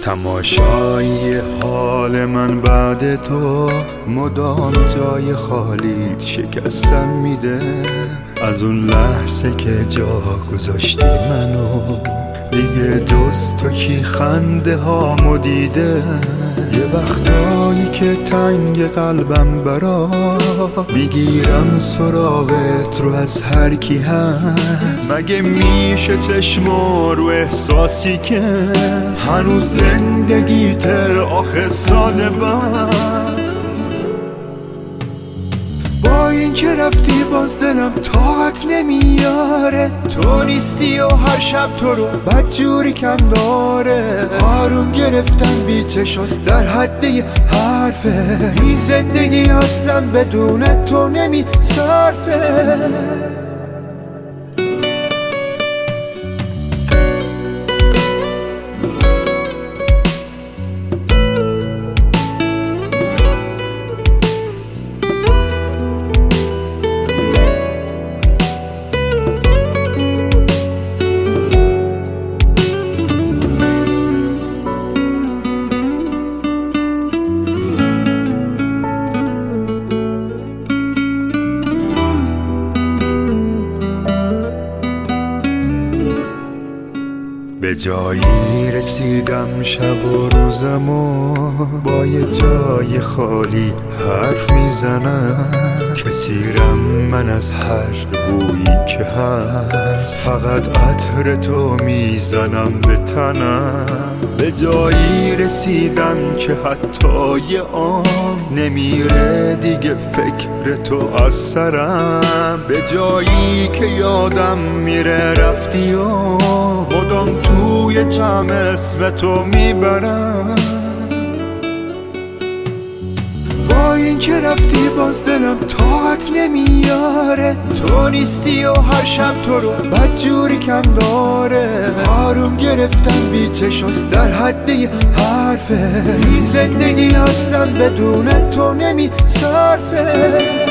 تماشای حال من بعد تو مدام جای خالیت شکستم میده. از اون لحظه که جا گذاشتی منو دیگه جز تو کی خنده هامو دیده. یه وقتایی که تنگ قلبم برا میگیرم سراغت رو از هر کی هست. مگه میشه چشم رو احساسی که هنوز زندگیته آخه ساده بند. با این که رفتی باز دلم طاقت نمیاره. تو نیستی و هر شب تو رو بدجوری کم داره. آروم گرفتن بی چشات در حد یه حرفه. این زندگی اصلا بدون تو نمی صرفه. به جایی رسیدم شب و روزمو با یه جای خالی حرف میزنم. کسیرم من از هر بویی که هست. فقط عطر تو میزنم به تنم. به جایی رسیدم که حتی یه آن نمیره دیگه فکر تو از سرم. به جایی که یادم میره رفتی و مدام توی جمع اسم تو میبرم. با این که رفتی باز دلم طاقت نمیاره. تو نیستی و هر شب تو رو بدجوری کم داره. آروم گرفتن بی چشات در حد یه حرفه. این زندگی اصلا بدون تو نمی صرفه.